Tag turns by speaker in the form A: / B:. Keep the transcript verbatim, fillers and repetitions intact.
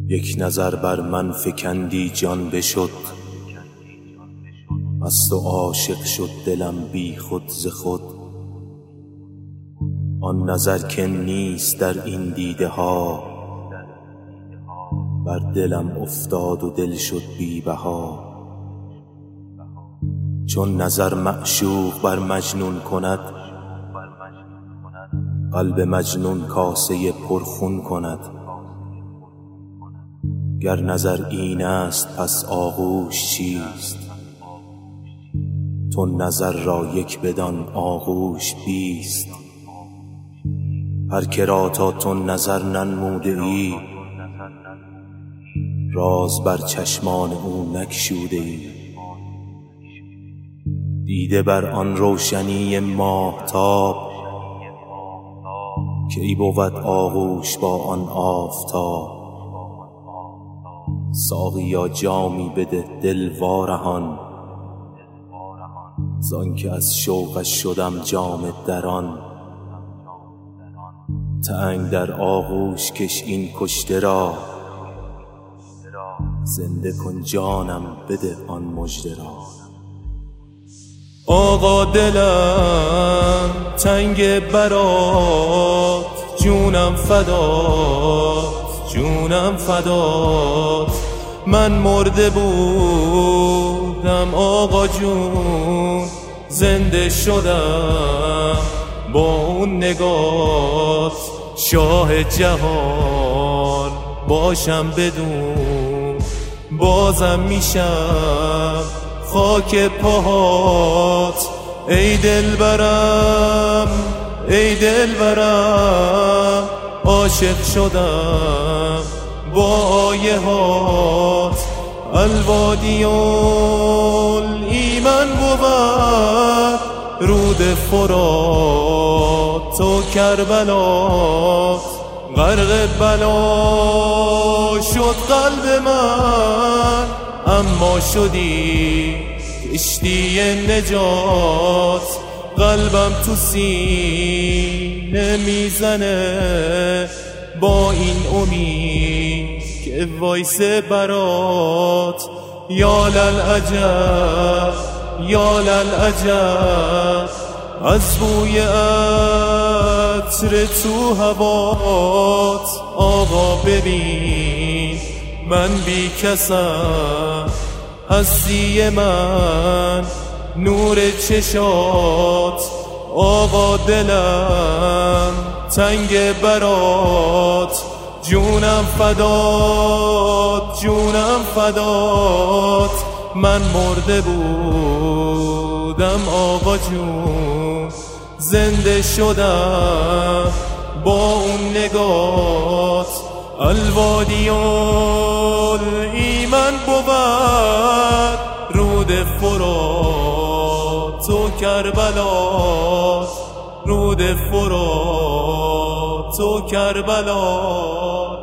A: یک نظر بر من فکندی جان بشد، مست و عاشق شد دلم بی خود ز خود. آن نظر که نیست در این دیده ها، بر دلم افتاد و دل شد بی بها. چون نظر معشوق بر مجنون کند، قلب مجنون کاسه پرخون کند. گر نظر این است پس آغوش چیست؟ تو نظر را یک بدان آغوش بیست. هر که را تا تو نظر ننموده ای، راز بر چشمان او نگشوده ای. دیده بر آن روشنی ماهتاب، که ای بود آغوش با آن آفتاب. ساقیا جامی بده دل وارهان، زان که از شوقش شدم جام دران. تنگ در آغوش کش این کشته را، زنده کن جانم بده آن مژده را.
B: آقا دلم تنگ برات، جونم فدات، جونم فدات. من مرده بودم آقا جون، زنده شدم با اون نگات. شاه جهان باشم بدون، بازم میشم خاک پاهات. ای دلبرم ای دلبرم، عاشق شدم با آیه هات. الوادی الایمن بود رود فرات و کربلات. غرق بلا شد قلب من، اما شدی کشتی نجات. قلبم تو سینه میزنه با این امید که وایسه برات. یا للعجب یا للعجب، از بوی عطر تو هوات. آقا ببین من بی کسم، هستی من نور چشات. آقا دلم تنگ برات، جونم فدات، جونم فدات. من مرده بودم آقا جون، زنده شدم با اون نگات. الوادی الایمن بود رود فرات و کربلات. رود فرات و کربلات.